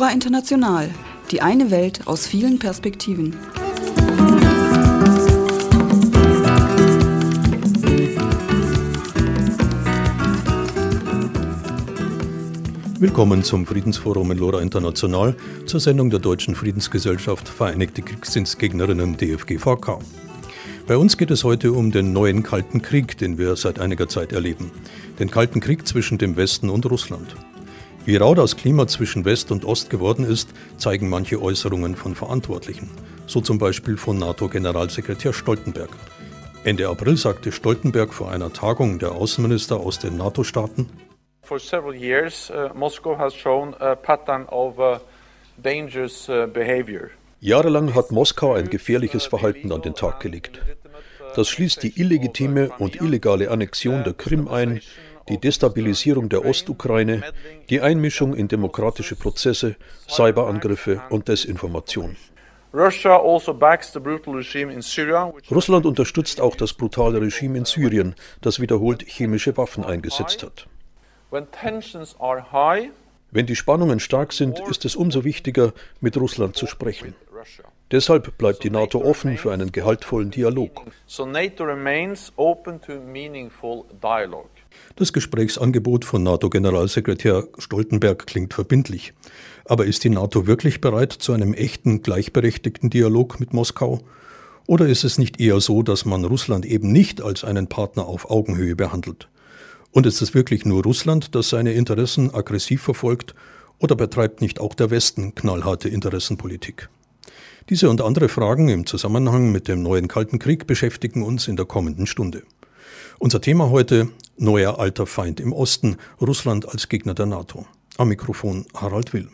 Lora International. Die eine Welt aus vielen Perspektiven. Willkommen zum Friedensforum in Lora International, zur Sendung der Deutschen Friedensgesellschaft Vereinigte Kriegsdienstgegnerinnen DFG-VK. Bei uns geht es heute um den neuen Kalten Krieg, den wir seit einiger Zeit erleben. Den Kalten Krieg zwischen dem Westen und Russland. Wie rau das Klima zwischen West und Ost geworden ist, zeigen manche Äußerungen von Verantwortlichen. So zum Beispiel von NATO-Generalsekretär Stoltenberg. Ende April sagte Stoltenberg vor einer Tagung der Außenminister aus den NATO-Staaten: For several years, Moscow has shown a pattern of dangerous behavior. Jahrelang hat Moskau ein gefährliches Verhalten an den Tag gelegt. Das schließt die illegitime und illegale Annexion der Krim ein, die Destabilisierung der Ostukraine, die Einmischung in demokratische Prozesse, Cyberangriffe und Desinformation. Russland unterstützt auch das brutale Regime in Syrien, das wiederholt chemische Waffen eingesetzt hat. Wenn die Spannungen stark sind, ist es umso wichtiger, mit Russland zu sprechen. Deshalb bleibt die NATO offen für einen gehaltvollen Dialog. Das Gesprächsangebot von NATO-Generalsekretär Stoltenberg klingt verbindlich. Aber ist die NATO wirklich bereit zu einem echten, gleichberechtigten Dialog mit Moskau? Oder ist es nicht eher so, dass man Russland eben nicht als einen Partner auf Augenhöhe behandelt? Und ist es wirklich nur Russland, das seine Interessen aggressiv verfolgt? Oder betreibt nicht auch der Westen knallharte Interessenpolitik? Diese und andere Fragen im Zusammenhang mit dem neuen Kalten Krieg beschäftigen uns in der kommenden Stunde. Unser Thema heute: neuer alter Feind im Osten, Russland als Gegner der NATO. Am Mikrofon Harald Will.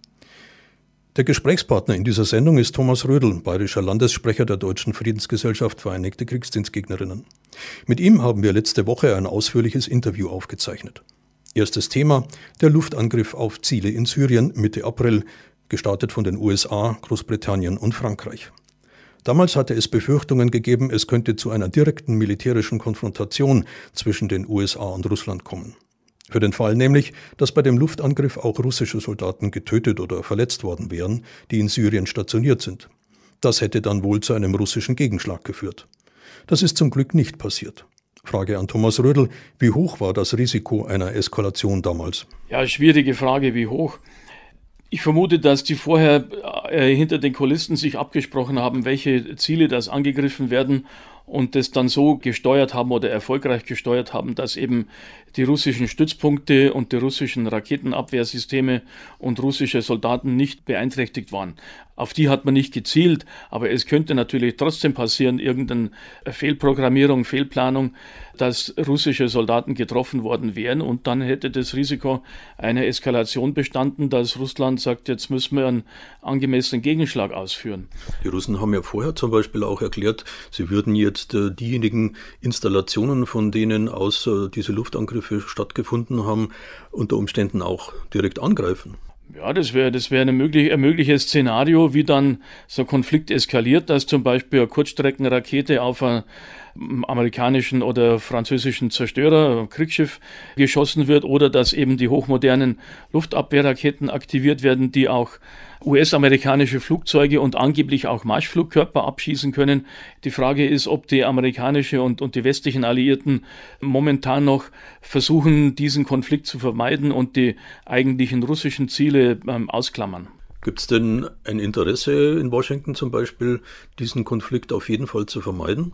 Der Gesprächspartner in dieser Sendung ist Thomas Rödl, bayerischer Landessprecher der Deutschen Friedensgesellschaft Vereinigte Kriegsdienstgegnerinnen. Mit ihm haben wir letzte Woche ein ausführliches Interview aufgezeichnet. Erstes Thema: der Luftangriff auf Ziele in Syrien Mitte April, gestartet von den USA, Großbritannien und Frankreich. Damals hatte es Befürchtungen gegeben, es könnte zu einer direkten militärischen Konfrontation zwischen den USA und Russland kommen. Für den Fall nämlich, dass bei dem Luftangriff auch russische Soldaten getötet oder verletzt worden wären, die in Syrien stationiert sind. Das hätte dann wohl zu einem russischen Gegenschlag geführt. Das ist zum Glück nicht passiert. Frage an Thomas Rödl: Wie hoch war das Risiko einer Eskalation damals? Ja, schwierige Frage, wie hoch. Ich vermute, dass die vorher hinter den Kulissen sich abgesprochen haben, welche Ziele das angegriffen werden und das dann so gesteuert haben oder erfolgreich gesteuert haben, dass eben die russischen Stützpunkte und die russischen Raketenabwehrsysteme und russische Soldaten nicht beeinträchtigt waren. Auf die hat man nicht gezielt, aber es könnte natürlich trotzdem passieren, irgendeine Fehlprogrammierung, Fehlplanung, dass russische Soldaten getroffen worden wären, und dann hätte das Risiko einer Eskalation bestanden, dass Russland sagt, jetzt müssen wir einen angemessenen Gegenschlag ausführen. Die Russen haben ja vorher zum Beispiel auch erklärt, sie würden jetzt diejenigen Installationen, von denen aus diese Luftangriffe stattgefunden haben, unter Umständen auch direkt angreifen. Ja, das wäre ein mögliches Szenario, wie dann so ein Konflikt eskaliert, dass zum Beispiel eine Kurzstreckenrakete auf einen amerikanischen oder französischen Zerstörer, Kriegsschiff, geschossen wird, oder dass eben die hochmodernen Luftabwehrraketen aktiviert werden, die auch US-amerikanische Flugzeuge und angeblich auch Marschflugkörper abschießen können. Die Frage ist, ob die amerikanische und die westlichen Alliierten momentan noch versuchen, diesen Konflikt zu vermeiden und die eigentlichen russischen Ziele ausklammern. Gibt es denn ein Interesse in Washington zum Beispiel, diesen Konflikt auf jeden Fall zu vermeiden?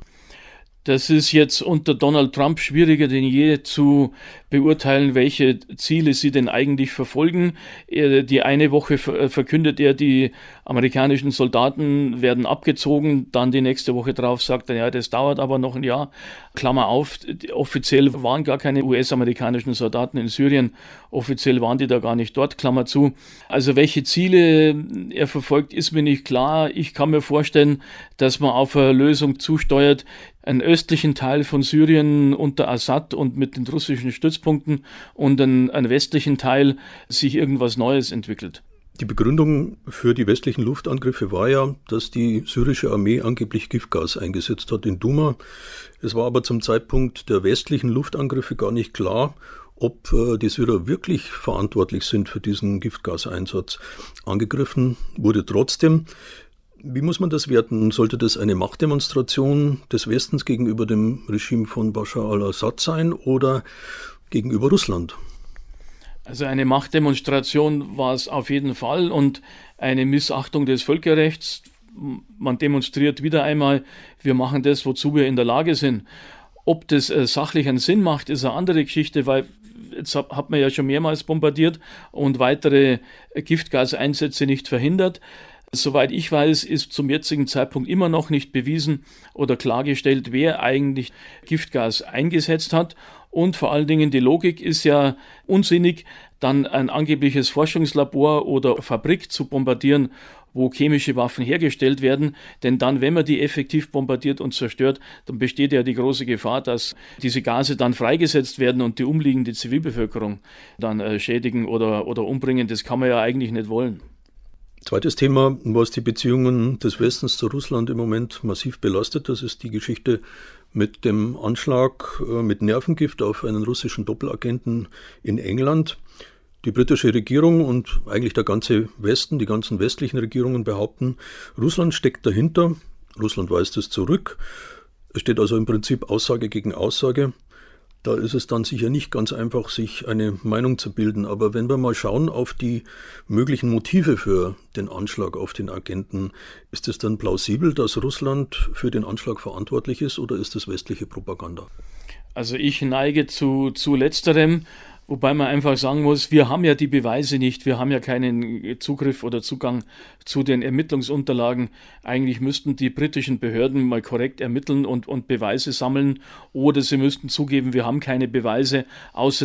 Das ist jetzt unter Donald Trump schwieriger denn je zu beurteilen, welche Ziele sie denn eigentlich verfolgen. Die eine Woche verkündet er, die amerikanischen Soldaten werden abgezogen, dann die nächste Woche drauf sagt er, ja, das dauert aber noch ein Jahr. Klammer auf, offiziell waren gar keine US-amerikanischen Soldaten in Syrien, offiziell waren die da gar nicht dort, Klammer zu. Also welche Ziele er verfolgt, ist mir nicht klar. Ich kann mir vorstellen, dass man auf eine Lösung zusteuert, einen östlichen Teil von Syrien unter Assad und mit den russischen Stützpunkten und einen westlichen Teil sich irgendwas Neues entwickelt. Die Begründung für die westlichen Luftangriffe war ja, dass die syrische Armee angeblich Giftgas eingesetzt hat in Douma. Es war aber zum Zeitpunkt der westlichen Luftangriffe gar nicht klar, ob die Syrer wirklich verantwortlich sind für diesen Giftgaseinsatz. Angegriffen wurde trotzdem. Wie muss man das werten? Sollte das eine Machtdemonstration des Westens gegenüber dem Regime von Bashar al-Assad sein oder gegenüber Russland? Also eine Machtdemonstration war es auf jeden Fall und eine Missachtung des Völkerrechts. Man demonstriert wieder einmal, wir machen das, wozu wir in der Lage sind. Ob das sachlich einen Sinn macht, ist eine andere Geschichte, weil jetzt hat man ja schon mehrmals bombardiert und weitere Giftgaseinsätze nicht verhindert. Soweit ich weiß, ist zum jetzigen Zeitpunkt immer noch nicht bewiesen oder klargestellt, wer eigentlich Giftgas eingesetzt hat. Und vor allen Dingen die Logik ist ja unsinnig, dann ein angebliches Forschungslabor oder Fabrik zu bombardieren, wo chemische Waffen hergestellt werden. Denn dann, wenn man die effektiv bombardiert und zerstört, dann besteht ja die große Gefahr, dass diese Gase dann freigesetzt werden und die umliegende Zivilbevölkerung dann schädigen oder umbringen. Das kann man ja eigentlich nicht wollen. Zweites Thema, was die Beziehungen des Westens zu Russland im Moment massiv belastet, das ist die Geschichte mit dem Anschlag mit Nervengift auf einen russischen Doppelagenten in England. Die britische Regierung und eigentlich der ganze Westen, die ganzen westlichen Regierungen behaupten, Russland steckt dahinter, Russland weist es zurück. Es steht also im Prinzip Aussage gegen Aussage. Da ist es dann sicher nicht ganz einfach, sich eine Meinung zu bilden. Aber wenn wir mal schauen auf die möglichen Motive für den Anschlag auf den Agenten, ist es dann plausibel, dass Russland für den Anschlag verantwortlich ist oder ist das westliche Propaganda? Also ich neige zu letzterem. Wobei man einfach sagen muss, wir haben ja die Beweise nicht, wir haben ja keinen Zugriff oder Zugang zu den Ermittlungsunterlagen. Eigentlich müssten die britischen Behörden mal korrekt ermitteln und Beweise sammeln oder sie müssten zugeben, wir haben keine Beweise, außer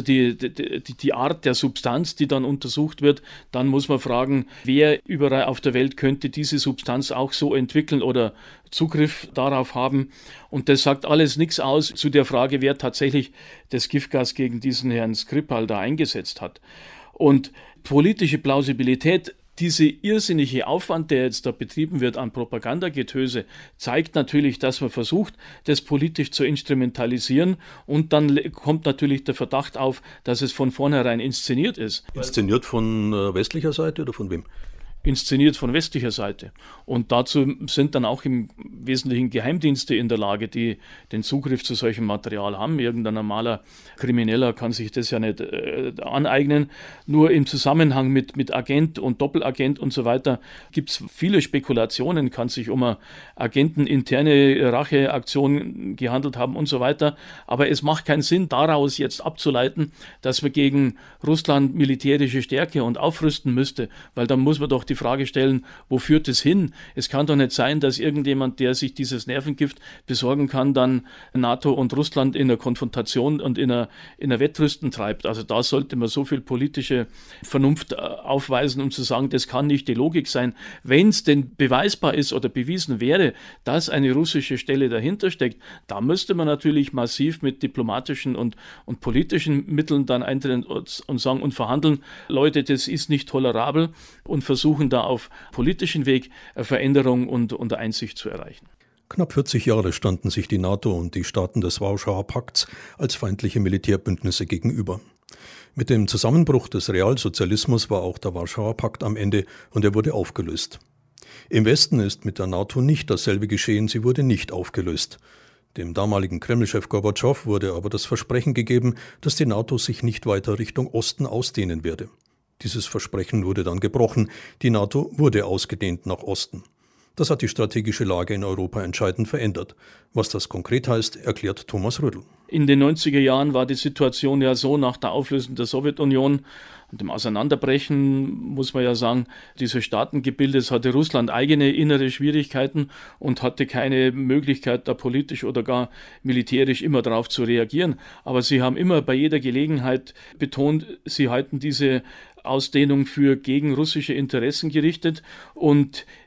die Art der Substanz, die dann untersucht wird. Dann muss man fragen, wer überall auf der Welt könnte diese Substanz auch so entwickeln oder Zugriff darauf haben. Und das sagt alles nichts aus zu der Frage, wer tatsächlich das Giftgas gegen diesen Herrn Skripal da eingesetzt hat. Und politische Plausibilität, dieser irrsinnige Aufwand, der jetzt da betrieben wird an Propagandagetöse, zeigt natürlich, dass man versucht, das politisch zu instrumentalisieren und dann kommt natürlich der Verdacht auf, dass es von vornherein inszeniert ist. Inszeniert von westlicher Seite oder von wem? Inszeniert von westlicher Seite. Und dazu sind dann auch im Wesentlichen Geheimdienste in der Lage, die den Zugriff zu solchem Material haben. Irgendein normaler Krimineller kann sich das ja nicht aneignen. Nur im Zusammenhang mit Agent und Doppelagent und so weiter gibt es viele Spekulationen, kann sich um eine agenteninterne Racheaktion gehandelt haben und so weiter. Aber es macht keinen Sinn, daraus jetzt abzuleiten, dass wir gegen Russland militärische Stärke und aufrüsten müsste, weil dann muss man doch die Frage stellen, wo führt es hin? Es kann doch nicht sein, dass irgendjemand, der sich dieses Nervengift besorgen kann, dann NATO und Russland in einer Konfrontation und in einer Wettrüsten treibt. Also da sollte man so viel politische Vernunft aufweisen, um zu sagen, das kann nicht die Logik sein. Wenn es denn beweisbar ist oder bewiesen wäre, dass eine russische Stelle dahinter steckt, da müsste man natürlich massiv mit diplomatischen und politischen Mitteln dann eintreten und sagen und verhandeln, Leute, das ist nicht tolerabel und versuchen da auf politischen Weg Veränderung und Einsicht zu erreichen. Knapp 40 Jahre standen sich die NATO und die Staaten des Warschauer Pakts als feindliche Militärbündnisse gegenüber. Mit dem Zusammenbruch des Realsozialismus war auch der Warschauer Pakt am Ende und er wurde aufgelöst. Im Westen ist mit der NATO nicht dasselbe geschehen, sie wurde nicht aufgelöst. Dem damaligen Kreml-Chef Gorbatschow wurde aber das Versprechen gegeben, dass die NATO sich nicht weiter Richtung Osten ausdehnen werde. Dieses Versprechen wurde dann gebrochen. Die NATO wurde ausgedehnt nach Osten. Das hat die strategische Lage in Europa entscheidend verändert. Was das konkret heißt, erklärt Thomas Rödl. In den 90er Jahren war die Situation ja so, nach der Auflösung der Sowjetunion und dem Auseinanderbrechen, muss man ja sagen, dieses Staatengebildes hatte Russland eigene innere Schwierigkeiten und hatte keine Möglichkeit, da politisch oder gar militärisch immer darauf zu reagieren. Aber sie haben immer bei jeder Gelegenheit betont, sie halten diese Ausdehnung für gegen russische Interessen gerichtet und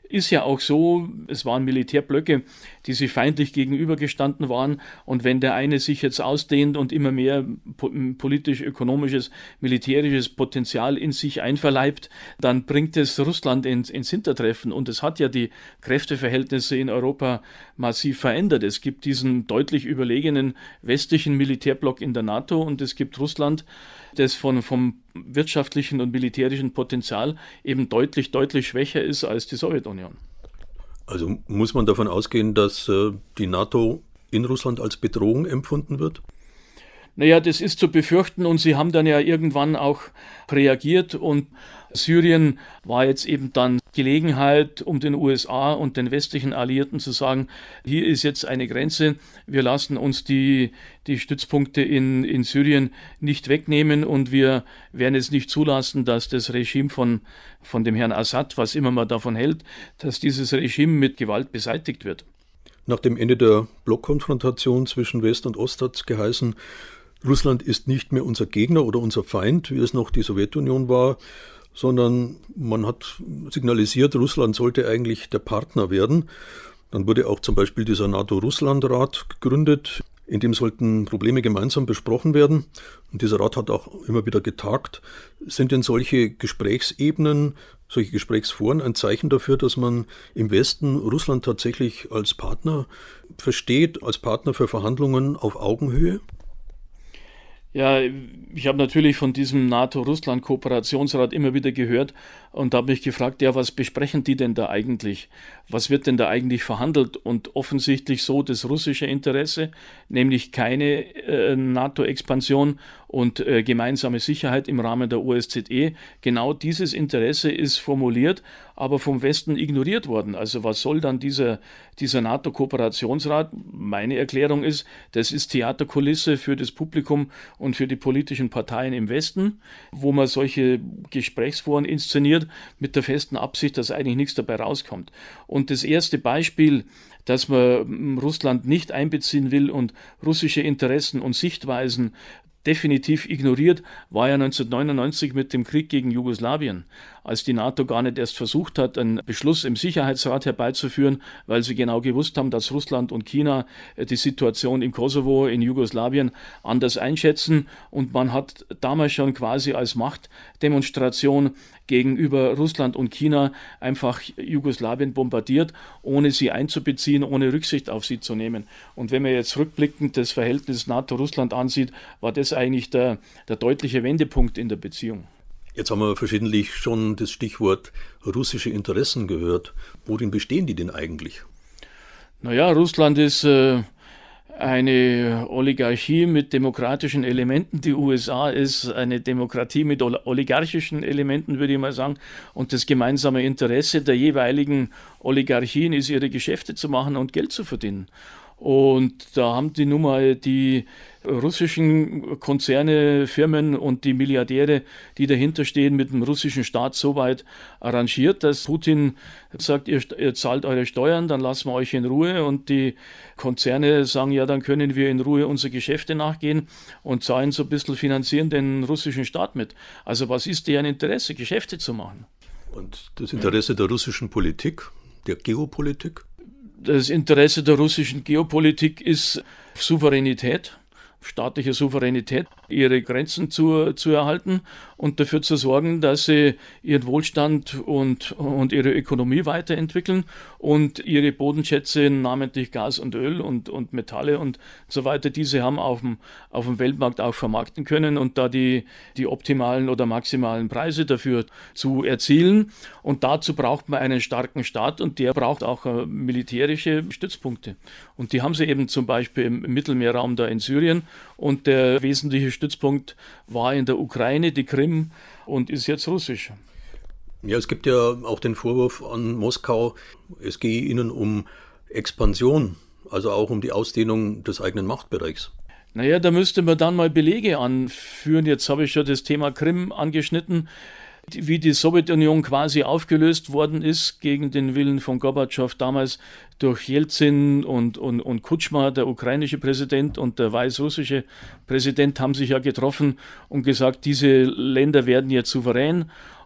ist ja auch so, es waren Militärblöcke, die sich feindlich gegenübergestanden waren. Und wenn der eine sich jetzt ausdehnt und immer mehr politisch, ökonomisches, militärisches Potenzial in sich einverleibt, dann bringt es Russland ins Hintertreffen. Und es hat ja die Kräfteverhältnisse in Europa massiv verändert. Es gibt diesen deutlich überlegenen westlichen Militärblock in der NATO und es gibt Russland, das vom wirtschaftlichen und militärischen Potenzial eben deutlich schwächer ist als die Sowjetunion. Also muss man davon ausgehen, dass die NATO in Russland als Bedrohung empfunden wird? Naja, das ist zu befürchten und sie haben dann ja irgendwann auch reagiert und Syrien war jetzt eben dann Gelegenheit, um den USA und den westlichen Alliierten zu sagen, hier ist jetzt eine Grenze, wir lassen uns die Stützpunkte in Syrien nicht wegnehmen und wir werden es nicht zulassen, dass das Regime von dem Herrn Assad, was immer man davon hält, dass dieses Regime mit Gewalt beseitigt wird. Nach dem Ende der Blockkonfrontation zwischen West und Ost hat es geheißen, Russland ist nicht mehr unser Gegner oder unser Feind, wie es noch die Sowjetunion war, sondern man hat signalisiert, Russland sollte eigentlich der Partner werden. Dann wurde auch zum Beispiel dieser NATO-Russland-Rat gegründet, in dem sollten Probleme gemeinsam besprochen werden. Und dieser Rat hat auch immer wieder getagt. Sind denn solche Gesprächsebenen, solche Gesprächsforen ein Zeichen dafür, dass man im Westen Russland tatsächlich als Partner versteht, als Partner für Verhandlungen auf Augenhöhe? Ja, ich habe natürlich von diesem NATO-Russland-Kooperationsrat immer wieder gehört und habe mich gefragt, ja, was besprechen die denn da eigentlich? Was wird denn da eigentlich verhandelt? Und offensichtlich so das russische Interesse, nämlich keine NATO-Expansion und gemeinsame Sicherheit im Rahmen der OSZE. Genau dieses Interesse ist formuliert, aber vom Westen ignoriert worden. Also was soll dann dieser NATO-Kooperationsrat? Meine Erklärung ist, das ist Theaterkulisse für das Publikum und für die politischen Parteien im Westen, wo man solche Gesprächsforen inszeniert mit der festen Absicht, dass eigentlich nichts dabei rauskommt. Und das erste Beispiel, dass man Russland nicht einbeziehen will und russische Interessen und Sichtweisen definitiv ignoriert, war ja 1999 mit dem Krieg gegen Jugoslawien, als die NATO gar nicht erst versucht hat, einen Beschluss im Sicherheitsrat herbeizuführen, weil sie genau gewusst haben, dass Russland und China die Situation im Kosovo, in Jugoslawien anders einschätzen. Und man hat damals schon quasi als Machtdemonstration gegenüber Russland und China einfach Jugoslawien bombardiert, ohne sie einzubeziehen, ohne Rücksicht auf sie zu nehmen. Und wenn man jetzt rückblickend das Verhältnis NATO-Russland ansieht, war das eigentlich der deutliche Wendepunkt in der Beziehung. Jetzt haben wir verschiedentlich schon das Stichwort russische Interessen gehört. Worin bestehen die denn eigentlich? Naja, Russland ist eine Oligarchie mit demokratischen Elementen. Die USA ist eine Demokratie mit oligarchischen Elementen, würde ich mal sagen. Und das gemeinsame Interesse der jeweiligen Oligarchien ist, ihre Geschäfte zu machen und Geld zu verdienen. Und da haben die nun mal die russischen Konzerne, Firmen und die Milliardäre, die dahinter stehen, mit dem russischen Staat so weit arrangiert, dass Putin sagt, ihr zahlt eure Steuern, dann lassen wir euch in Ruhe. Und die Konzerne sagen, ja, dann können wir in Ruhe unsere Geschäfte nachgehen und zahlen so ein bisschen, finanzieren den russischen Staat mit. Also was ist deren Interesse, Geschäfte zu machen? Und das Interesse der russischen Politik, der Geopolitik? Das Interesse der russischen Geopolitik ist Souveränität, staatliche Souveränität, ihre Grenzen zu erhalten und dafür zu sorgen, dass sie ihren Wohlstand und ihre Ökonomie weiterentwickeln und ihre Bodenschätze, namentlich Gas und Öl und Metalle und so weiter, diese haben auf dem Weltmarkt auch vermarkten können und da die optimalen oder maximalen Preise dafür zu erzielen. Und dazu braucht man einen starken Staat und der braucht auch militärische Stützpunkte. Und die haben sie eben zum Beispiel im Mittelmeerraum da in Syrien. Und der wesentliche Stützpunkt war in der Ukraine, die Krim, und ist jetzt russisch. Ja, es gibt ja auch den Vorwurf an Moskau, es gehe ihnen um Expansion, also auch um die Ausdehnung des eigenen Machtbereichs. Naja, da müsste man dann mal Belege anführen. Jetzt habe ich schon das Thema Krim angeschnitten. Wie die Sowjetunion quasi aufgelöst worden ist gegen den Willen von Gorbatschow damals durch Jelzin und Kutschma, der ukrainische Präsident und der weißrussische Präsident haben sich ja getroffen und gesagt, diese Länder werden jetzt souverän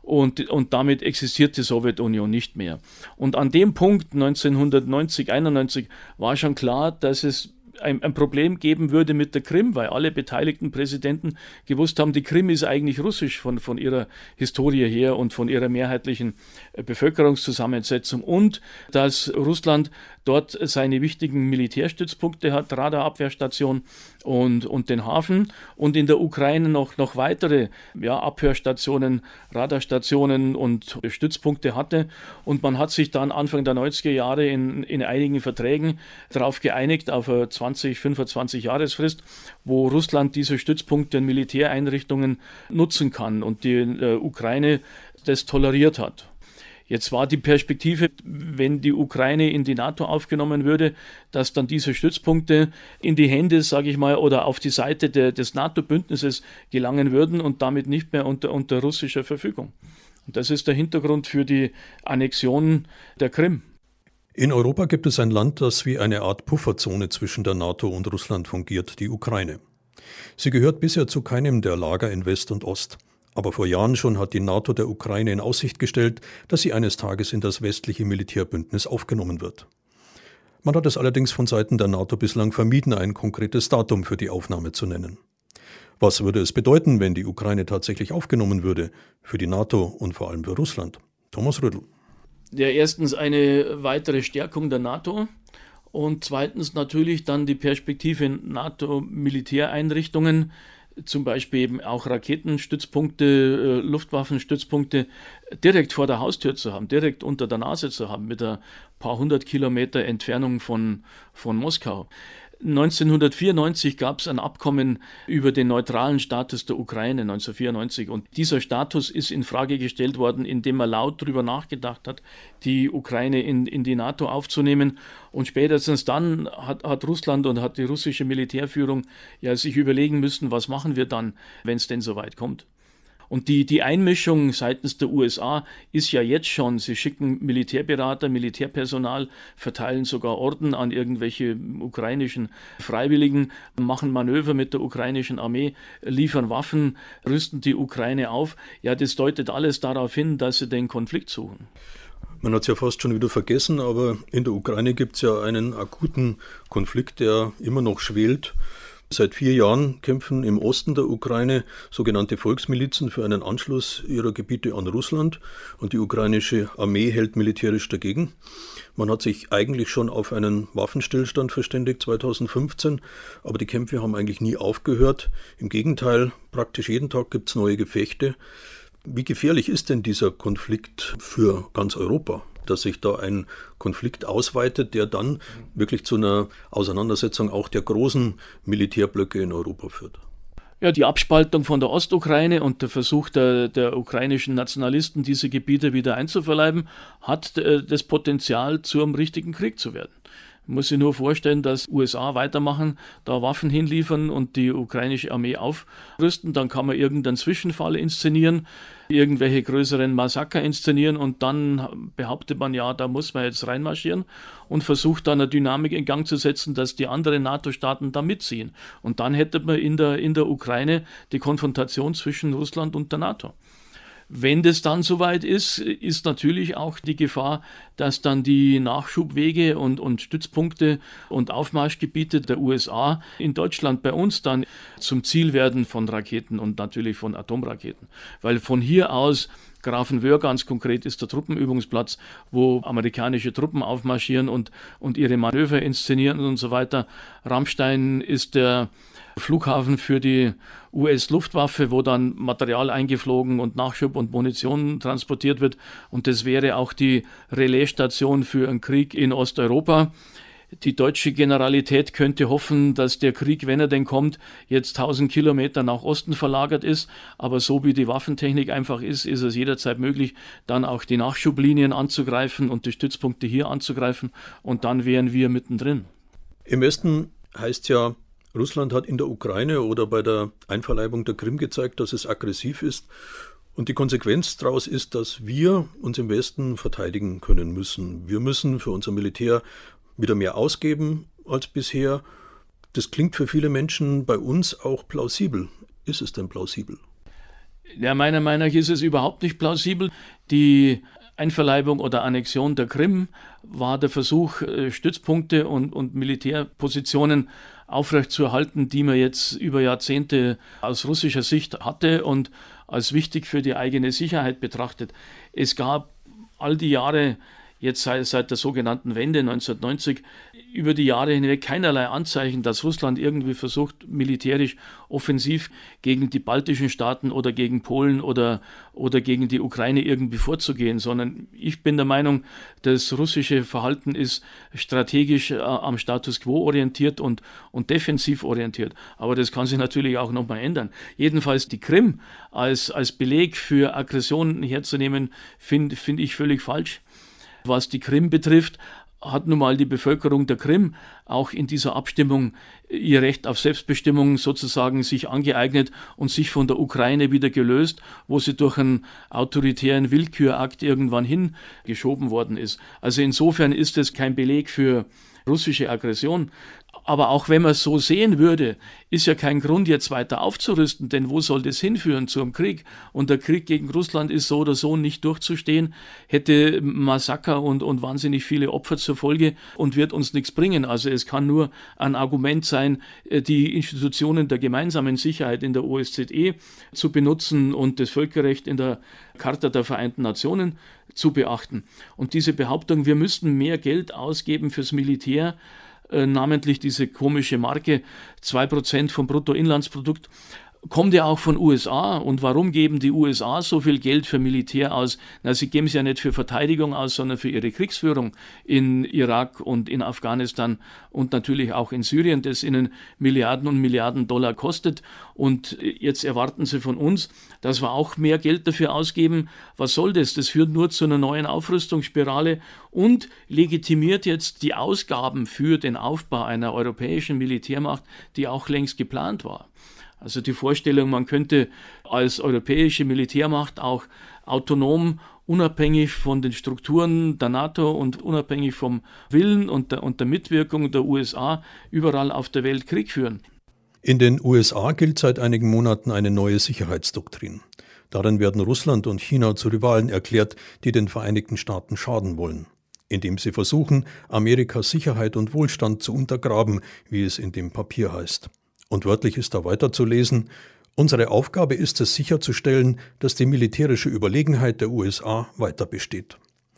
und damit existiert die Sowjetunion nicht mehr. Und an dem Punkt 1990, 91 war schon klar, dass es ein Problem geben würde mit der Krim, weil alle beteiligten Präsidenten gewusst haben, die Krim ist eigentlich russisch von ihrer Historie her und von ihrer mehrheitlichen Bevölkerungszusammensetzung und dass Russland dort seine wichtigen Militärstützpunkte hat, Radarabwehrstation und den Hafen und in der Ukraine noch weitere Abhörstationen, Radarstationen und Stützpunkte hatte und man hat sich dann Anfang der 90er Jahre in einigen Verträgen darauf geeinigt, auf eine 20-25 Jahresfrist, wo Russland diese Stützpunkte und Militäreinrichtungen nutzen kann und die Ukraine das toleriert hat. Jetzt war die Perspektive, wenn die Ukraine in die NATO aufgenommen würde, dass dann diese Stützpunkte in die Hände, sage ich mal, oder auf die Seite des NATO-Bündnisses gelangen würden und damit nicht mehr unter russischer Verfügung. Und das ist der Hintergrund für die Annexion der Krim. In Europa gibt es ein Land, das wie eine Art Pufferzone zwischen der NATO und Russland fungiert, die Ukraine. Sie gehört bisher zu keinem der Lager in West und Ost. Aber vor Jahren schon hat die NATO der Ukraine in Aussicht gestellt, dass sie eines Tages in das westliche Militärbündnis aufgenommen wird. Man hat es allerdings von Seiten der NATO bislang vermieden, ein konkretes Datum für die Aufnahme zu nennen. Was würde es bedeuten, wenn die Ukraine tatsächlich aufgenommen würde, für die NATO und vor allem für Russland? Thomas Rödl. Ja, erstens eine weitere Stärkung der NATO und zweitens natürlich dann die Perspektive NATO-Militäreinrichtungen, zum Beispiel eben auch Raketenstützpunkte, Luftwaffenstützpunkte direkt vor der Haustür zu haben, direkt unter der Nase zu haben, mit ein paar 100 Kilometer Entfernung von Moskau. 1994 gab es ein Abkommen über den neutralen Status der Ukraine, 1994. Und dieser Status ist in Frage gestellt worden, indem man laut darüber nachgedacht hat, die Ukraine in die NATO aufzunehmen. Und spätestens dann hat Russland und hat die russische Militärführung ja sich überlegen müssen, was machen wir dann, wenn es denn so weit kommt. Und die Einmischung seitens der USA ist ja jetzt schon, sie schicken Militärberater, Militärpersonal, verteilen sogar Orden an irgendwelche ukrainischen Freiwilligen, machen Manöver mit der ukrainischen Armee, liefern Waffen, rüsten die Ukraine auf. Ja, das deutet alles darauf hin, dass sie den Konflikt suchen. Man hat es ja fast schon wieder vergessen, aber in der Ukraine gibt es ja einen akuten Konflikt, der immer noch schwelt. Seit 4 Jahren kämpfen im Osten der Ukraine sogenannte Volksmilizen für einen Anschluss ihrer Gebiete an Russland und die ukrainische Armee hält militärisch dagegen. Man hat sich eigentlich schon auf einen Waffenstillstand verständigt 2015, aber die Kämpfe haben eigentlich nie aufgehört. Im Gegenteil, praktisch jeden Tag gibt es neue Gefechte. Wie gefährlich ist denn dieser Konflikt für ganz Europa? Dass sich da ein Konflikt ausweitet, der dann wirklich zu einer Auseinandersetzung auch der großen Militärblöcke in Europa führt. Ja, die Abspaltung von der Ostukraine und der Versuch der ukrainischen Nationalisten, diese Gebiete wieder einzuverleiben, hat das Potenzial, zu einem richtigen Krieg zu werden. Man muss sich nur vorstellen, dass USA weitermachen, da Waffen hinliefern und die ukrainische Armee aufrüsten. Dann kann man irgendeinen Zwischenfall inszenieren, irgendwelche größeren Massaker inszenieren und dann behauptet man, ja, da muss man jetzt reinmarschieren und versucht dann eine Dynamik in Gang zu setzen, dass die anderen NATO-Staaten da mitziehen. Und dann hätte man in der Ukraine die Konfrontation zwischen Russland und der NATO. Wenn das dann soweit ist, ist natürlich auch die Gefahr, dass dann die Nachschubwege und Stützpunkte und Aufmarschgebiete der USA in Deutschland bei uns dann zum Ziel werden von Raketen und natürlich von Atomraketen. Weil von hier aus Grafenwöhr ganz konkret ist der Truppenübungsplatz, wo amerikanische Truppen aufmarschieren und ihre Manöver inszenieren und so weiter. Ramstein ist der Flughafen für die US-Luftwaffe, wo dann Material eingeflogen und Nachschub und Munition transportiert wird. Und das wäre auch die Relaisstation für einen Krieg in Osteuropa. Die deutsche Generalität könnte hoffen, dass der Krieg, wenn er denn kommt, jetzt 1000 Kilometer nach Osten verlagert ist. Aber so wie die Waffentechnik einfach ist es jederzeit möglich, dann auch die Nachschublinien anzugreifen und die Stützpunkte hier anzugreifen. Und dann wären wir mittendrin. Im Westen heißt ja, Russland hat in der Ukraine oder bei der Einverleibung der Krim gezeigt, dass es aggressiv ist. Und die Konsequenz daraus ist, dass wir uns im Westen verteidigen können müssen. Wir müssen für unser Militär wieder mehr ausgeben als bisher. Das klingt für viele Menschen bei uns auch plausibel. Ist es denn plausibel? Ja, meiner Meinung nach ist es überhaupt nicht plausibel. Die Einverleibung oder Annexion der Krim war der Versuch, Stützpunkte und Militärpositionen aufrechtzuerhalten, die man jetzt über Jahrzehnte aus russischer Sicht hatte und als wichtig für die eigene Sicherheit betrachtet. Es gab all die Jahre, jetzt seit der sogenannten Wende 1990, über die Jahre hinweg keinerlei Anzeichen, dass Russland irgendwie versucht, militärisch offensiv gegen die baltischen Staaten oder gegen Polen oder gegen die Ukraine irgendwie vorzugehen, sondern ich bin der Meinung, das russische Verhalten ist strategisch am Status quo orientiert und defensiv orientiert. Aber das kann sich natürlich auch nochmal ändern. Jedenfalls die Krim als Beleg für Aggressionen herzunehmen, finde ich völlig falsch. Was die Krim betrifft, hat nun mal die Bevölkerung der Krim auch in dieser Abstimmung ihr Recht auf Selbstbestimmung sozusagen sich angeeignet und sich von der Ukraine wieder gelöst, wo sie durch einen autoritären Willkürakt irgendwann hingeschoben worden ist. Also insofern ist es kein Beleg für russische Aggression. Aber auch wenn man es so sehen würde, ist ja kein Grund, jetzt weiter aufzurüsten, denn wo soll das hinführen? Zum Krieg. Und der Krieg gegen Russland ist so oder so nicht durchzustehen, hätte Massaker und wahnsinnig viele Opfer zur Folge und wird uns nichts bringen. Also es kann nur ein Argument sein, die Institutionen der gemeinsamen Sicherheit in der OSZE zu benutzen und das Völkerrecht in der Charta der Vereinten Nationen zu beachten. Und diese Behauptung, wir müssten mehr Geld ausgeben fürs Militär, namentlich diese komische Marke 2% vom Bruttoinlandsprodukt, kommt ja auch von USA. Und warum geben die USA so viel Geld für Militär aus? Na, sie geben es ja nicht für Verteidigung aus, sondern für ihre Kriegsführung in Irak und in Afghanistan und natürlich auch in Syrien, das ihnen Milliarden und Milliarden Dollar kostet. Und jetzt erwarten sie von uns, dass wir auch mehr Geld dafür ausgeben. Was soll das? Das führt nur zu einer neuen Aufrüstungsspirale und legitimiert jetzt die Ausgaben für den Aufbau einer europäischen Militärmacht, die auch längst geplant war. Also die Vorstellung, man könnte als europäische Militärmacht auch autonom, unabhängig von den Strukturen der NATO und unabhängig vom Willen und der Mitwirkung der USA überall auf der Welt Krieg führen. In den USA gilt seit einigen Monaten eine neue Sicherheitsdoktrin. Darin werden Russland und China zu Rivalen erklärt, die den Vereinigten Staaten schaden wollen, indem sie versuchen, Amerikas Sicherheit und Wohlstand zu untergraben, wie es in dem Papier heißt. Und wörtlich ist da weiter zu lesen: Unsere Aufgabe ist es, sicherzustellen, dass die militärische Überlegenheit der USA weiter besteht.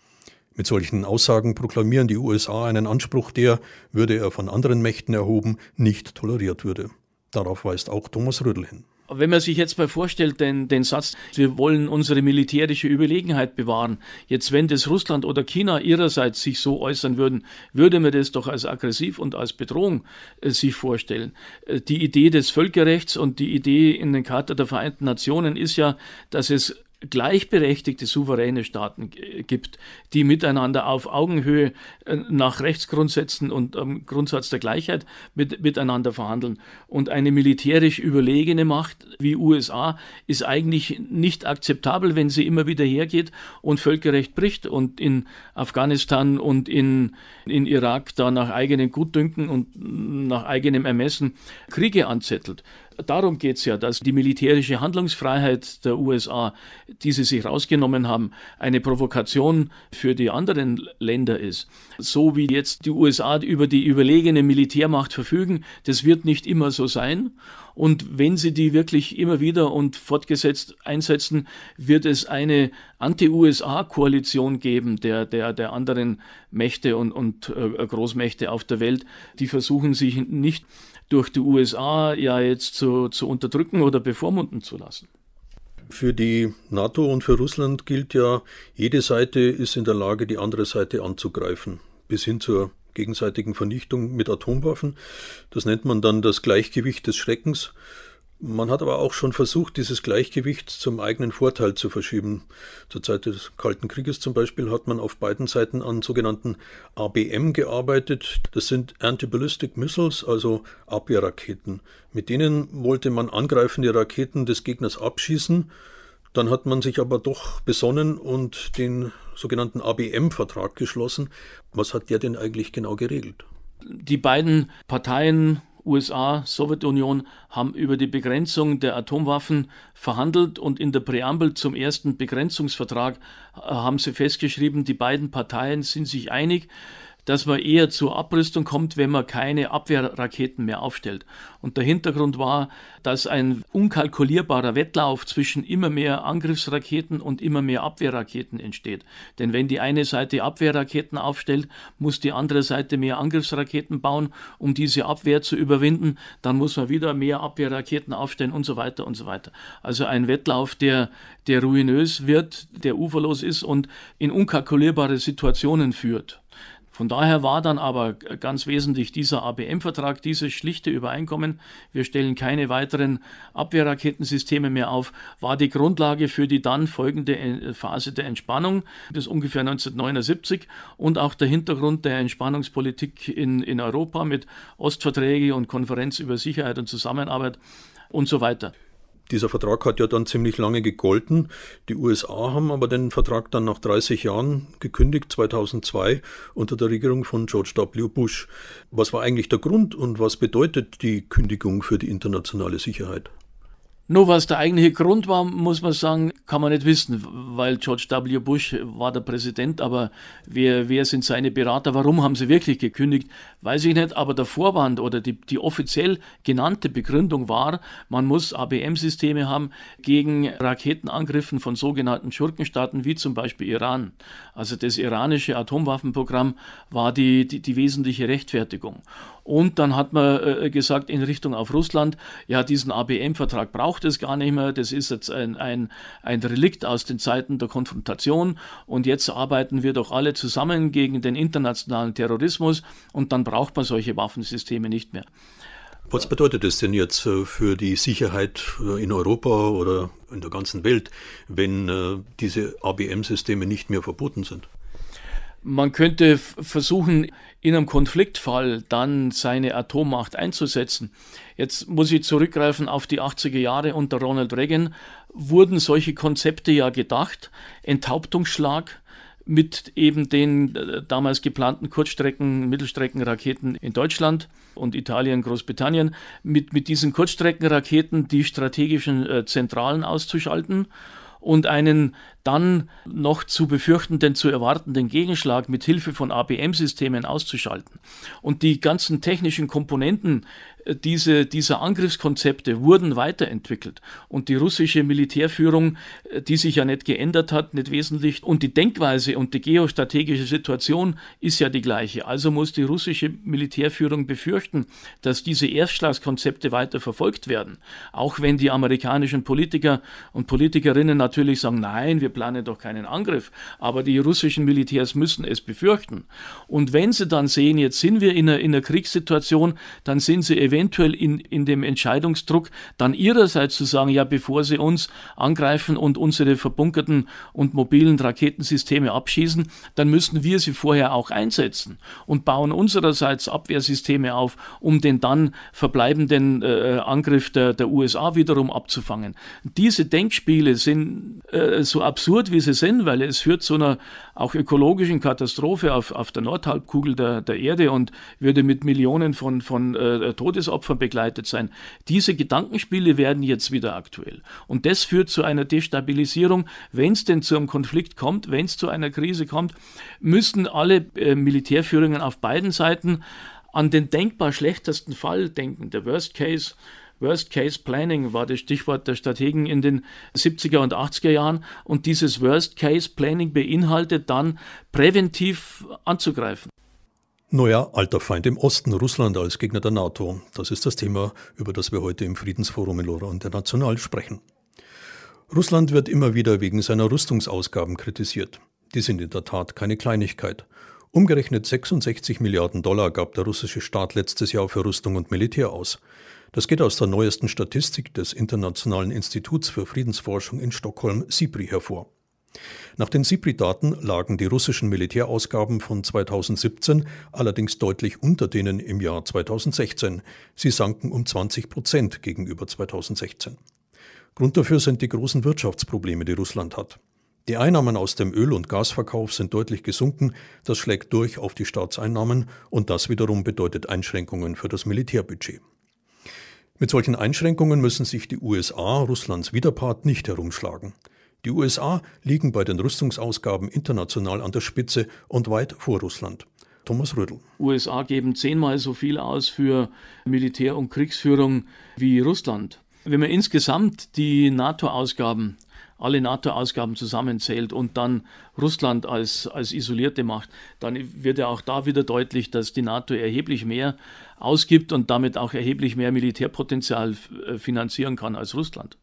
Mit solchen Aussagen proklamieren die USA einen Anspruch, der, würde er von anderen Mächten erhoben, nicht toleriert würde. Darauf weist auch Thomas Rödl hin. Wenn man sich jetzt mal vorstellt, den Satz, wir wollen unsere militärische Überlegenheit bewahren, jetzt wenn das Russland oder China ihrerseits sich so äußern würden, würde man das doch als aggressiv und als Bedrohung sich vorstellen. Die Idee des Völkerrechts und die Idee in den Charta der Vereinten Nationen ist ja, dass es gleichberechtigte souveräne Staaten gibt, die miteinander auf Augenhöhe nach Rechtsgrundsätzen und am Grundsatz der Gleichheit miteinander verhandeln. Und eine militärisch überlegene Macht wie USA ist eigentlich nicht akzeptabel, wenn sie immer wieder hergeht und Völkerrecht bricht und in Afghanistan und in Irak da nach eigenem Gutdünken und nach eigenem Ermessen Kriege anzettelt. Darum geht es ja, dass die militärische Handlungsfreiheit der USA, die sie sich rausgenommen haben, eine Provokation für die anderen Länder ist. So wie jetzt die USA über die überlegene Militärmacht verfügen, das wird nicht immer so sein. Und wenn sie die wirklich immer wieder und fortgesetzt einsetzen, wird es eine Anti-USA-Koalition geben der anderen Mächte und Großmächte auf der Welt, die versuchen sich nicht durch die USA ja jetzt zu unterdrücken oder bevormunden zu lassen. Für die NATO und für Russland gilt ja, jede Seite ist in der Lage, die andere Seite anzugreifen, bis hin zur gegenseitigen Vernichtung mit Atomwaffen. Das nennt man dann das Gleichgewicht des Schreckens. Man hat aber auch schon versucht, dieses Gleichgewicht zum eigenen Vorteil zu verschieben. Zur Zeit des Kalten Krieges zum Beispiel hat man auf beiden Seiten an sogenannten ABM gearbeitet. Das sind Anti-Ballistic Missiles, also Abwehrraketen. Mit denen wollte man angreifende Raketen des Gegners abschießen. Dann hat man sich aber doch besonnen und den sogenannten ABM-Vertrag geschlossen. Was hat der denn eigentlich genau geregelt? Die beiden Parteien USA, Sowjetunion haben über die Begrenzung der Atomwaffen verhandelt und in der Präambel zum ersten Begrenzungsvertrag haben sie festgeschrieben, die beiden Parteien sind sich einig, dass man eher zur Abrüstung kommt, wenn man keine Abwehrraketen mehr aufstellt. Und der Hintergrund war, dass ein unkalkulierbarer Wettlauf zwischen immer mehr Angriffsraketen und immer mehr Abwehrraketen entsteht. Denn wenn die eine Seite Abwehrraketen aufstellt, muss die andere Seite mehr Angriffsraketen bauen, um diese Abwehr zu überwinden. Dann muss man wieder mehr Abwehrraketen aufstellen und so weiter und so weiter. Also ein Wettlauf, der ruinös wird, der uferlos ist und in unkalkulierbare Situationen führt. Von daher war dann aber ganz wesentlich dieser ABM-Vertrag, dieses schlichte Übereinkommen, wir stellen keine weiteren Abwehrraketensysteme mehr auf, war die Grundlage für die dann folgende Phase der Entspannung, das ungefähr 1979 und auch der Hintergrund der Entspannungspolitik in Europa mit Ostverträge und Konferenz über Sicherheit und Zusammenarbeit und so weiter. Dieser Vertrag hat ja dann ziemlich lange gegolten. Die USA haben aber den Vertrag dann nach 30 Jahren gekündigt, 2002, unter der Regierung von George W. Bush. Was war eigentlich der Grund und was bedeutet die Kündigung für die internationale Sicherheit? Nur was der eigentliche Grund war, muss man sagen, kann man nicht wissen, weil George W. Bush war der Präsident, aber wer sind seine Berater, warum haben sie wirklich gekündigt, weiß ich nicht, aber der Vorwand oder die offiziell genannte Begründung war, man muss ABM-Systeme haben gegen Raketenangriffen von sogenannten Schurkenstaaten, wie zum Beispiel Iran. Also das iranische Atomwaffenprogramm war die wesentliche Rechtfertigung. Und dann hat man gesagt, in Richtung auf Russland, ja, diesen ABM-Vertrag braucht es gar nicht mehr, das ist jetzt ein Relikt aus den Zeiten der Konfrontation und jetzt arbeiten wir doch alle zusammen gegen den internationalen Terrorismus und dann braucht man solche Waffensysteme nicht mehr. Was bedeutet es denn jetzt für die Sicherheit in Europa oder in der ganzen Welt, wenn diese ABM-Systeme nicht mehr verboten sind? Man könnte versuchen, in einem Konfliktfall dann seine Atommacht einzusetzen. Jetzt muss ich zurückgreifen auf die 80er Jahre unter Ronald Reagan, wurden solche Konzepte ja gedacht, Enthauptungsschlag mit eben den damals geplanten Kurzstrecken-, Mittelstreckenraketen in Deutschland und Italien, Großbritannien, mit diesen Kurzstreckenraketen die strategischen Zentralen auszuschalten und einen dann noch zu befürchtenden, zu erwartenden Gegenschlag mit Hilfe von ABM-Systemen auszuschalten. Und die ganzen technischen Komponenten dieser Angriffskonzepte wurden weiterentwickelt. Und die russische Militärführung, die sich ja nicht geändert hat, nicht wesentlich, und die Denkweise und die geostrategische Situation ist ja die gleiche. Also muss die russische Militärführung befürchten, dass diese Erstschlagskonzepte weiter verfolgt werden. Auch wenn die amerikanischen Politiker und Politikerinnen natürlich sagen, nein, wir planen doch keinen Angriff. Aber die russischen Militärs müssen es befürchten. Und wenn sie dann sehen, jetzt sind wir in einer Kriegssituation, dann sind sie eventuell in dem Entscheidungsdruck, dann ihrerseits zu sagen, ja, bevor sie uns angreifen und unsere verbunkerten und mobilen Raketensysteme abschießen, dann müssen wir sie vorher auch einsetzen und bauen unsererseits Abwehrsysteme auf, um den dann verbleibenden Angriff der USA wiederum abzufangen. Diese Denkspiele sind so absurd, wie sie sind, weil es führt zu einer auch ökologischen Katastrophe auf der Nordhalbkugel der Erde und würde mit Millionen von Todesopfern begleitet sein. Diese Gedankenspiele werden jetzt wieder aktuell. Und das führt zu einer Destabilisierung. Wenn es denn zu einem Konflikt kommt, wenn es zu einer Krise kommt, müssen alle Militärführungen auf beiden Seiten an den denkbar schlechtesten Fall denken. Der Worst Case Planning war das Stichwort der Strategen in den 70er und 80er Jahren. Und dieses Worst Case Planning beinhaltet dann, präventiv anzugreifen. Neuer alter Feind im Osten, Russland als Gegner der NATO. Das ist das Thema, über das wir heute im Friedensforum in Lora International sprechen. Russland wird immer wieder wegen seiner Rüstungsausgaben kritisiert. Die sind in der Tat keine Kleinigkeit. Umgerechnet 66 Milliarden Dollar gab der russische Staat letztes Jahr für Rüstung und Militär aus. Das geht aus der neuesten Statistik des Internationalen Instituts für Friedensforschung in Stockholm, SIPRI, hervor. Nach den SIPRI-Daten lagen die russischen Militärausgaben von 2017 allerdings deutlich unter denen im Jahr 2016. Sie sanken um 20% gegenüber 2016. Grund dafür sind die großen Wirtschaftsprobleme, die Russland hat. Die Einnahmen aus dem Öl- und Gasverkauf sind deutlich gesunken, das schlägt durch auf die Staatseinnahmen und das wiederum bedeutet Einschränkungen für das Militärbudget. Mit solchen Einschränkungen müssen sich die USA, Russlands Widerpart, nicht herumschlagen. Die USA liegen bei den Rüstungsausgaben international an der Spitze und weit vor Russland. Thomas Rödl. USA geben 10-mal so viel aus für Militär- und Kriegsführung wie Russland. Wenn man insgesamt die NATO-Ausgaben, alle NATO-Ausgaben zusammenzählt und dann Russland als isolierte Macht, dann wird ja auch da wieder deutlich, dass die NATO erheblich mehr ausgibt und damit auch erheblich mehr Militärpotenzial finanzieren kann als Russland.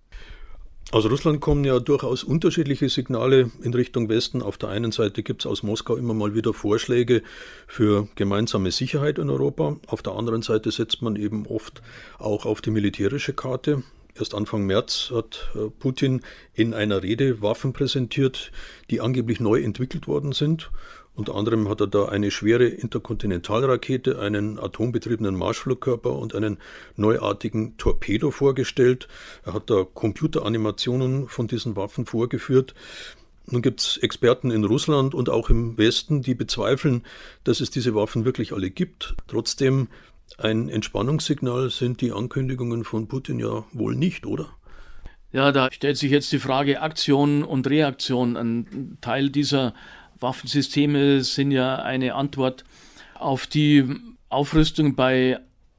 Aus Russland kommen ja durchaus unterschiedliche Signale in Richtung Westen. Auf der einen Seite gibt es aus Moskau immer mal wieder Vorschläge für gemeinsame Sicherheit in Europa. Auf der anderen Seite setzt man eben oft auch auf die militärische Karte. Erst Anfang März hat Putin in einer Rede Waffen präsentiert, die angeblich neu entwickelt worden sind. Unter anderem hat er da eine schwere Interkontinentalrakete, einen atombetriebenen Marschflugkörper und einen neuartigen Torpedo vorgestellt. Er hat da Computeranimationen von diesen Waffen vorgeführt. Nun gibt es Experten in Russland und auch im Westen, die bezweifeln, dass es diese Waffen wirklich alle gibt. Trotzdem ein Entspannungssignal sind die Ankündigungen von Putin ja wohl nicht, oder? Ja, da stellt sich jetzt die Frage Aktion und Reaktion. Ein Teil dieser Waffensysteme sind ja eine Antwort auf die Aufrüstung bei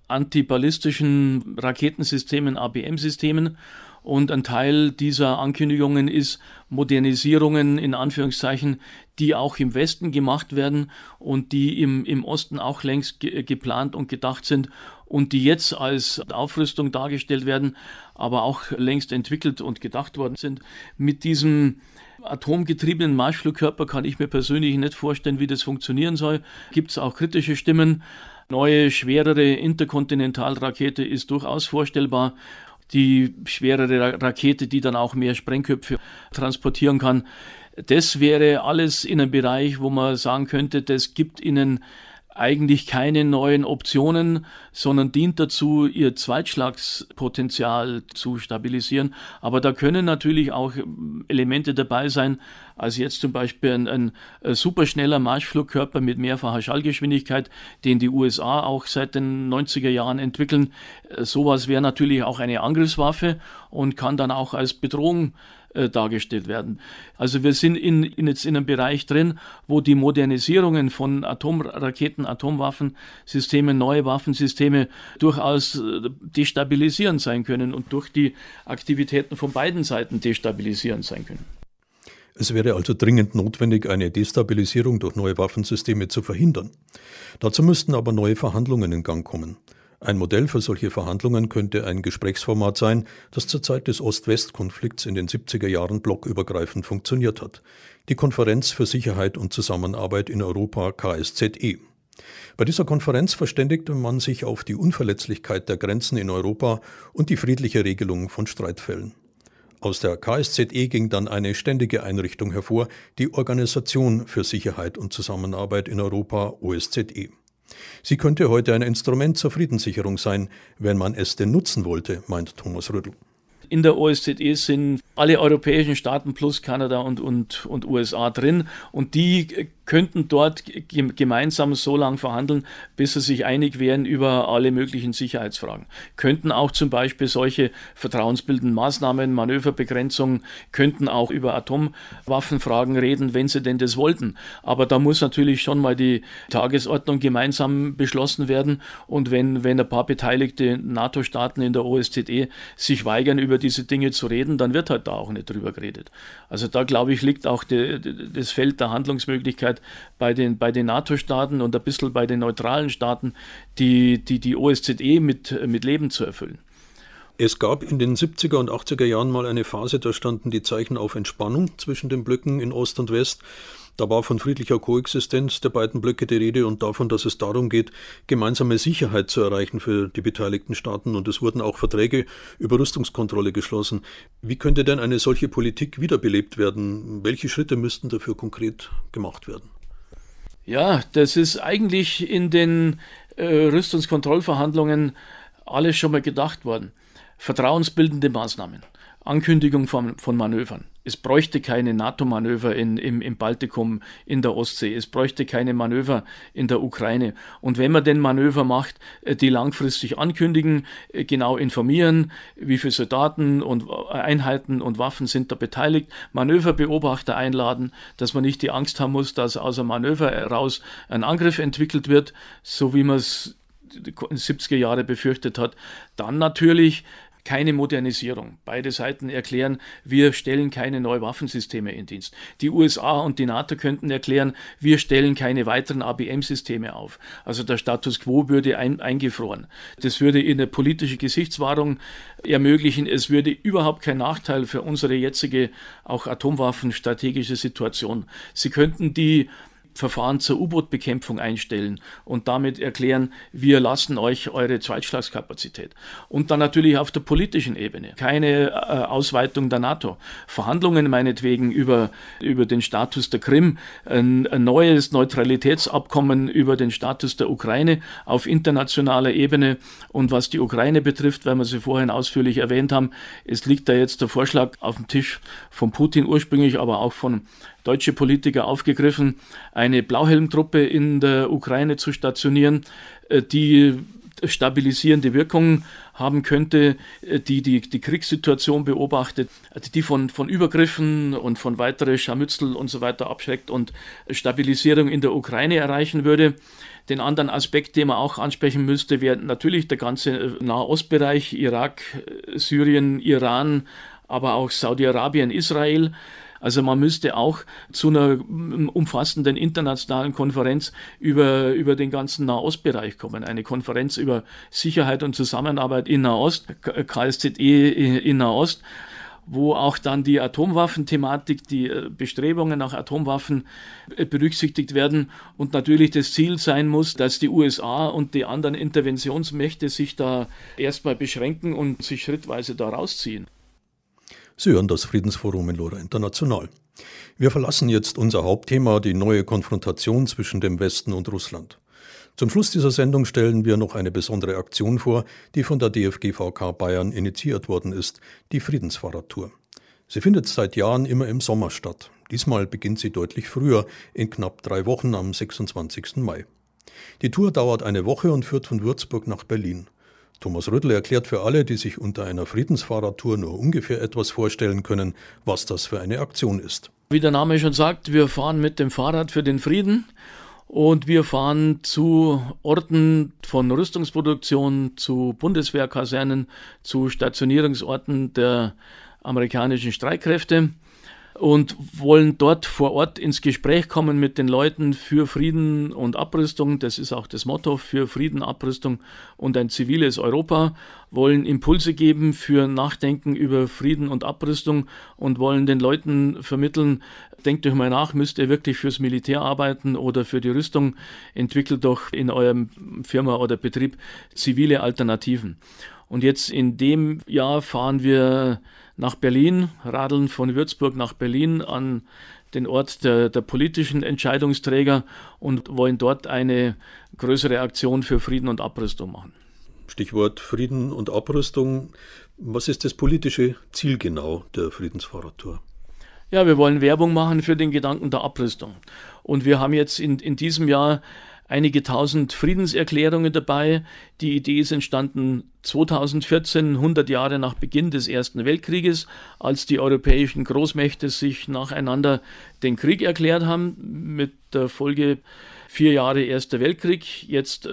antiballistischen Raketensystemen, ABM-Systemen. Und ein Teil dieser Ankündigungen ist Modernisierungen in Anführungszeichen, die auch im Westen gemacht werden und die im Osten auch längst geplant und gedacht sind und die jetzt als Aufrüstung dargestellt werden, aber auch längst entwickelt und gedacht worden sind. Mit diesem atomgetriebenen Marschflugkörper kann ich mir persönlich nicht vorstellen, wie das funktionieren soll. Gibt es auch kritische Stimmen. Neue, schwerere Interkontinentalrakete ist durchaus vorstellbar. Die schwerere Rakete, die dann auch mehr Sprengköpfe transportieren kann. Das wäre alles in einem Bereich, wo man sagen könnte, das gibt ihnen eigentlich keine neuen Optionen, sondern dient dazu, ihr Zweitschlagspotenzial zu stabilisieren. Aber da können natürlich auch Elemente dabei sein, also jetzt zum Beispiel ein superschneller Marschflugkörper mit mehrfacher Schallgeschwindigkeit, den die USA auch seit den 90er Jahren entwickeln. Sowas wäre natürlich auch eine Angriffswaffe und kann dann auch als Bedrohung dargestellt werden. Also wir sind jetzt in einem Bereich drin, wo die Modernisierungen von Atomraketen, Atomwaffensystemen, neue Waffensysteme durchaus destabilisierend sein können und durch die Aktivitäten von beiden Seiten destabilisierend sein können. Es wäre also dringend notwendig, eine Destabilisierung durch neue Waffensysteme zu verhindern. Dazu müssten aber neue Verhandlungen in Gang kommen. Ein Modell für solche Verhandlungen könnte ein Gesprächsformat sein, das zur Zeit des Ost-West-Konflikts in den 70er Jahren blockübergreifend funktioniert hat. Die Konferenz für Sicherheit und Zusammenarbeit in Europa, KSZE. Bei dieser Konferenz verständigte man sich auf die Unverletzlichkeit der Grenzen in Europa und die friedliche Regelung von Streitfällen. Aus der KSZE ging dann eine ständige Einrichtung hervor, die Organisation für Sicherheit und Zusammenarbeit in Europa, OSZE. Sie könnte heute ein Instrument zur Friedenssicherung sein, wenn man es denn nutzen wollte, meint Thomas Rödl. In der OSZE sind alle europäischen Staaten plus Kanada und USA drin und die könnten dort gemeinsam so lange verhandeln, bis sie sich einig wären über alle möglichen Sicherheitsfragen. Könnten auch zum Beispiel solche vertrauensbildenden Maßnahmen, Manöverbegrenzungen, könnten auch über Atomwaffenfragen reden, wenn sie denn das wollten. Aber da muss natürlich schon mal die Tagesordnung gemeinsam beschlossen werden und wenn ein paar beteiligte NATO-Staaten in der OSZE sich weigern, über diese Dinge zu reden, dann wird halt da auch nicht drüber geredet. Also da, glaube ich, liegt auch das Feld der Handlungsmöglichkeit bei den NATO-Staaten und ein bisschen bei den neutralen Staaten, die OSZE mit Leben zu erfüllen. Es gab in den 70er und 80er Jahren mal eine Phase, da standen die Zeichen auf Entspannung zwischen den Blöcken in Ost und West. Da war von friedlicher Koexistenz der beiden Blöcke die Rede und davon, dass es darum geht, gemeinsame Sicherheit zu erreichen für die beteiligten Staaten. Und es wurden auch Verträge über Rüstungskontrolle geschlossen. Wie könnte denn eine solche Politik wiederbelebt werden? Welche Schritte müssten dafür konkret gemacht werden? Ja, das ist eigentlich in den Rüstungskontrollverhandlungen alles schon mal gedacht worden. Vertrauensbildende Maßnahmen. Ankündigung von Manövern. Es bräuchte keine NATO-Manöver im Baltikum, in der Ostsee. Es bräuchte keine Manöver in der Ukraine. Und wenn man denn Manöver macht, die langfristig ankündigen, genau informieren, wie viele Soldaten und Einheiten und Waffen sind da beteiligt, Manöverbeobachter einladen, dass man nicht die Angst haben muss, dass aus einem Manöver heraus ein Angriff entwickelt wird, so wie man es in den 70er Jahren befürchtet hat. Dann natürlich keine Modernisierung. Beide Seiten erklären, wir stellen keine neuen Waffensysteme in Dienst. Die USA und die NATO könnten erklären, wir stellen keine weiteren ABM-Systeme auf. Also der Status quo würde eingefroren. Das würde eine politische Gesichtswahrung ermöglichen. Es würde überhaupt kein Nachteil für unsere jetzige, auch atomwaffenstrategische Situation. Sie könnten die Verfahren zur U-Boot-Bekämpfung einstellen und damit erklären, wir lassen euch eure Zweitschlagskapazität. Und dann natürlich auf der politischen Ebene keine Ausweitung der NATO. Verhandlungen meinetwegen über den Status der Krim, ein neues Neutralitätsabkommen über den Status der Ukraine auf internationaler Ebene. Und was die Ukraine betrifft, weil wir sie vorhin ausführlich erwähnt haben, es liegt da jetzt der Vorschlag auf dem Tisch von Putin ursprünglich, aber auch von deutsche Politiker aufgegriffen, eine Blauhelmtruppe in der Ukraine zu stationieren, die stabilisierende Wirkung haben könnte, die Kriegssituation beobachtet, die von Übergriffen und von weiteren Scharmützel und so weiter abschreckt und Stabilisierung in der Ukraine erreichen würde. Den anderen Aspekt, den man auch ansprechen müsste, wäre natürlich der ganze Nahostbereich, Irak, Syrien, Iran, aber auch Saudi-Arabien, Israel. Also man müsste auch zu einer umfassenden internationalen Konferenz über den ganzen Nahostbereich kommen. Eine Konferenz über Sicherheit und Zusammenarbeit in Nahost, KSZE in Nahost, wo auch dann die Atomwaffenthematik, die Bestrebungen nach Atomwaffen berücksichtigt werden und natürlich das Ziel sein muss, dass die USA und die anderen Interventionsmächte sich da erstmal beschränken und sich schrittweise da rausziehen. Sie hören das Friedensforum in Lora International. Wir verlassen jetzt unser Hauptthema, die neue Konfrontation zwischen dem Westen und Russland. Zum Schluss dieser Sendung stellen wir noch eine besondere Aktion vor, die von der DFGVK Bayern initiiert worden ist, die Friedensfahrradtour. Sie findet seit Jahren immer im Sommer statt. Diesmal beginnt sie deutlich früher, in knapp 3 Wochen am 26. Mai. Die Tour dauert eine Woche und führt von Würzburg nach Berlin. Thomas Rödl erklärt für alle, die sich unter einer Friedensfahrradtour nur ungefähr etwas vorstellen können, was das für eine Aktion ist. Wie der Name schon sagt, wir fahren mit dem Fahrrad für den Frieden und wir fahren zu Orten von Rüstungsproduktion, zu Bundeswehrkasernen, zu Stationierungsorten der amerikanischen Streitkräfte und wollen dort vor Ort ins Gespräch kommen mit den Leuten für Frieden und Abrüstung. Das ist auch das Motto, für Frieden, Abrüstung und ein ziviles Europa. Wollen Impulse geben für Nachdenken über Frieden und Abrüstung und wollen den Leuten vermitteln, denkt euch mal nach, müsst ihr wirklich fürs Militär arbeiten oder für die Rüstung, entwickelt doch in eurem Firma oder Betrieb zivile Alternativen. Und jetzt in dem Jahr fahren wir nach Berlin, radeln von Würzburg nach Berlin an den Ort der politischen Entscheidungsträger und wollen dort eine größere Aktion für Frieden und Abrüstung machen. Stichwort Frieden und Abrüstung. Was ist das politische Ziel genau der Friedensfahrradtour? Ja, wir wollen Werbung machen für den Gedanken der Abrüstung. Und wir haben jetzt in diesem Jahr einige tausend Friedenserklärungen dabei. Die Idee ist entstanden 2014, 100 Jahre nach Beginn des Ersten Weltkrieges, als die europäischen Großmächte sich nacheinander den Krieg erklärt haben, mit der Folge 4 Jahre Erster Weltkrieg, jetzt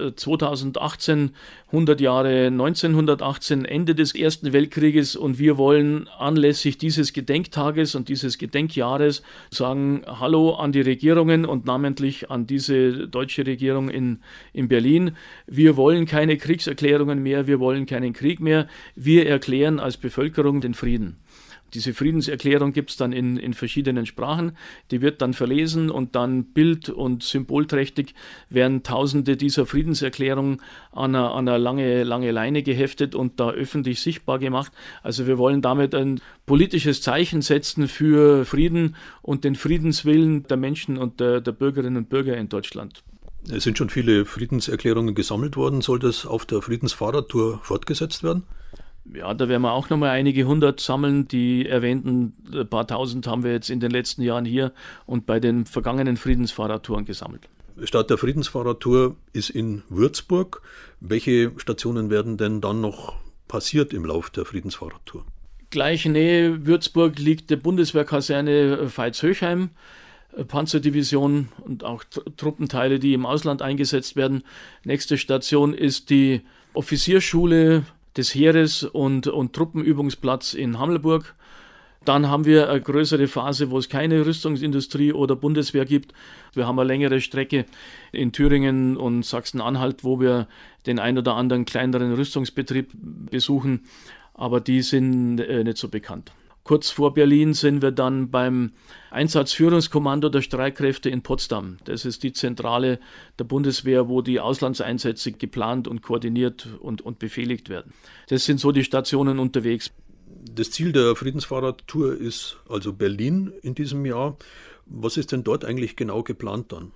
2018, 100 Jahre 1918, Ende des Ersten Weltkrieges und wir wollen anlässlich dieses Gedenktages und dieses Gedenkjahres sagen, hallo an die Regierungen und namentlich an diese deutsche Regierung in Berlin. Wir wollen keine Kriegserklärungen mehr, wir wollen keinen Krieg mehr, wir erklären als Bevölkerung den Frieden. Diese Friedenserklärung gibt es dann in verschiedenen Sprachen, die wird dann verlesen und dann bild- und symbolträchtig werden Tausende dieser Friedenserklärungen an einer lange Leine geheftet und da öffentlich sichtbar gemacht. Also wir wollen damit ein politisches Zeichen setzen für Frieden und den Friedenswillen der Menschen und der Bürgerinnen und Bürger in Deutschland. Es sind schon viele Friedenserklärungen gesammelt worden. Soll das auf der Friedensfahrradtour fortgesetzt werden? Ja, da werden wir auch nochmal einige hundert sammeln. Die erwähnten paar tausend haben wir jetzt in den letzten Jahren hier und bei den vergangenen Friedensfahrradtouren gesammelt. Start der Friedensfahrradtour ist in Würzburg. Welche Stationen werden denn dann noch passiert im Lauf der Friedensfahrradtour? Gleich Nähe Würzburg liegt die Bundeswehrkaserne Veitshöchheim, Panzerdivision und auch Truppenteile, die im Ausland eingesetzt werden. Nächste Station ist die Offizierschule des Heeres und Truppenübungsplatz in Hammelburg. Dann haben wir eine größere Phase, wo es keine Rüstungsindustrie oder Bundeswehr gibt. Wir haben eine längere Strecke in Thüringen und Sachsen-Anhalt, wo wir den ein oder anderen kleineren Rüstungsbetrieb besuchen, aber die sind nicht so bekannt. Kurz vor Berlin sind wir dann beim Einsatzführungskommando der Streitkräfte in Potsdam. Das ist die Zentrale der Bundeswehr, wo die Auslandseinsätze geplant und koordiniert und befehligt werden. Das sind so die Stationen unterwegs. Das Ziel der Friedensfahrradtour ist also Berlin in diesem Jahr. Was ist denn dort eigentlich genau geplant dann?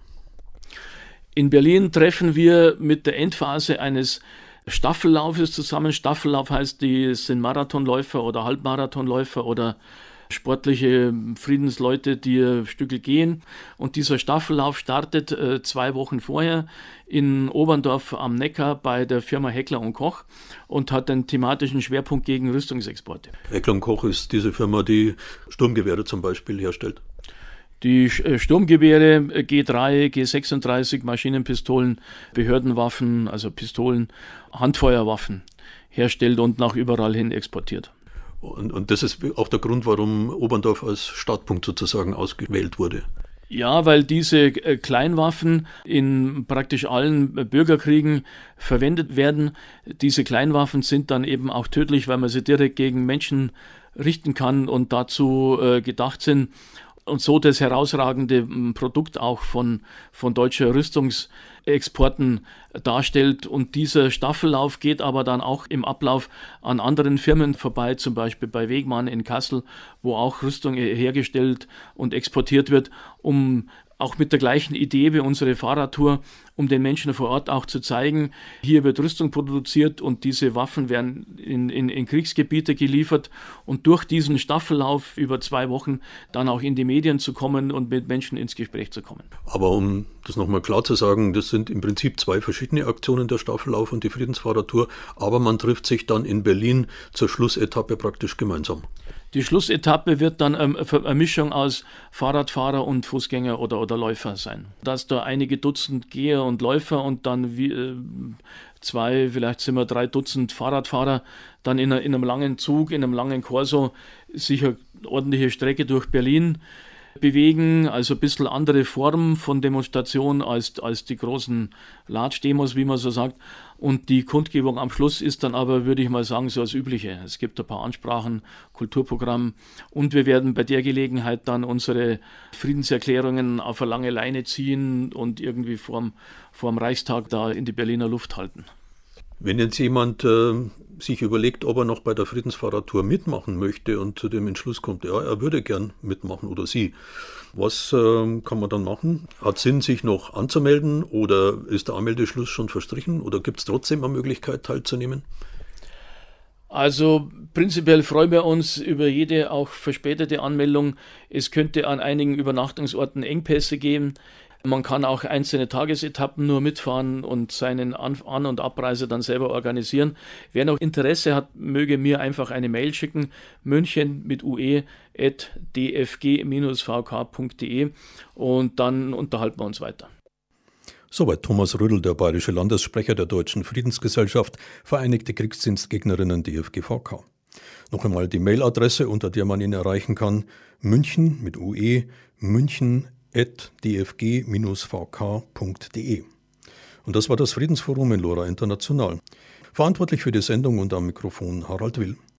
In Berlin treffen wir mit der Endphase eines Staffellaufes zusammen. Staffellauf heißt, die sind Marathonläufer oder Halbmarathonläufer oder sportliche Friedensleute, die ein Stückel gehen. Und dieser Staffellauf startet 2 Wochen vorher in Oberndorf am Neckar bei der Firma Heckler & Koch und hat einen thematischen Schwerpunkt gegen Rüstungsexporte. Heckler & Koch ist diese Firma, die Sturmgewehre zum Beispiel herstellt. Die Sturmgewehre, G3, G36, Maschinenpistolen, Behördenwaffen, also Pistolen, Handfeuerwaffen herstellt und nach überall hin exportiert. Und das ist auch der Grund, warum Oberndorf als Startpunkt sozusagen ausgewählt wurde. Ja, weil diese Kleinwaffen in praktisch allen Bürgerkriegen verwendet werden. Diese Kleinwaffen sind dann eben auch tödlich, weil man sie direkt gegen Menschen richten kann und dazu gedacht sind. Und so das herausragende Produkt auch von deutscher Rüstungsexporten darstellt. Und dieser Staffellauf geht aber dann auch im Ablauf an anderen Firmen vorbei, zum Beispiel bei Wegmann in Kassel, wo auch Rüstung hergestellt und exportiert wird, um auch mit der gleichen Idee wie unsere Fahrradtour, um den Menschen vor Ort auch zu zeigen, hier wird Rüstung produziert und diese Waffen werden in Kriegsgebiete geliefert und durch diesen Staffellauf über 2 Wochen dann auch in die Medien zu kommen und mit Menschen ins Gespräch zu kommen. Aber um das nochmal klar zu sagen, das sind im Prinzip 2 verschiedene Aktionen, der Staffellauf und die Friedensfahrradtour, aber man trifft sich dann in Berlin zur Schlussetappe praktisch gemeinsam. Die Schlussetappe wird dann eine Mischung aus Fahrradfahrer und Fußgänger oder Läufer sein. Dass da einige Dutzend Geher und Läufer und dann 2, vielleicht sind wir 3 Dutzend Fahrradfahrer, dann in einem langen Zug, in einem langen Corso sicher ordentliche Strecke durch Berlin bewegen, also ein bisschen andere Form von Demonstration als die großen Large-Demos, wie man so sagt. Und die Kundgebung am Schluss ist dann aber, würde ich mal sagen, so das Übliche. Es gibt ein paar Ansprachen, Kulturprogramm und wir werden bei der Gelegenheit dann unsere Friedenserklärungen auf eine lange Leine ziehen und irgendwie vorm Reichstag da in die Berliner Luft halten. Wenn jetzt jemand sich überlegt, ob er noch bei der Friedensfahrradtour mitmachen möchte und zu dem Entschluss kommt, ja, er würde gern mitmachen oder sie, was kann man dann machen? Hat Sinn, sich noch anzumelden oder ist der Anmeldeschluss schon verstrichen oder gibt es trotzdem eine Möglichkeit teilzunehmen? Also prinzipiell freuen wir uns über jede auch verspätete Anmeldung. Es könnte an einigen Übernachtungsorten Engpässe geben. Man kann auch einzelne Tagesetappen nur mitfahren und seinen An- und Abreise dann selber organisieren. Wer noch Interesse hat, möge mir einfach eine Mail schicken, münchen@dfg-vk.de und dann unterhalten wir uns weiter. Soweit Thomas Rödl, der bayerische Landessprecher der Deutschen Friedensgesellschaft, Vereinigte Kriegsdienstgegnerinnen DFG-VK. Noch einmal die Mailadresse, unter der man ihn erreichen kann, München mit UE, münchen@dfg-vk.de. Und das war das Friedensforum in Lora International. Verantwortlich für die Sendung und am Mikrofon Harald Will.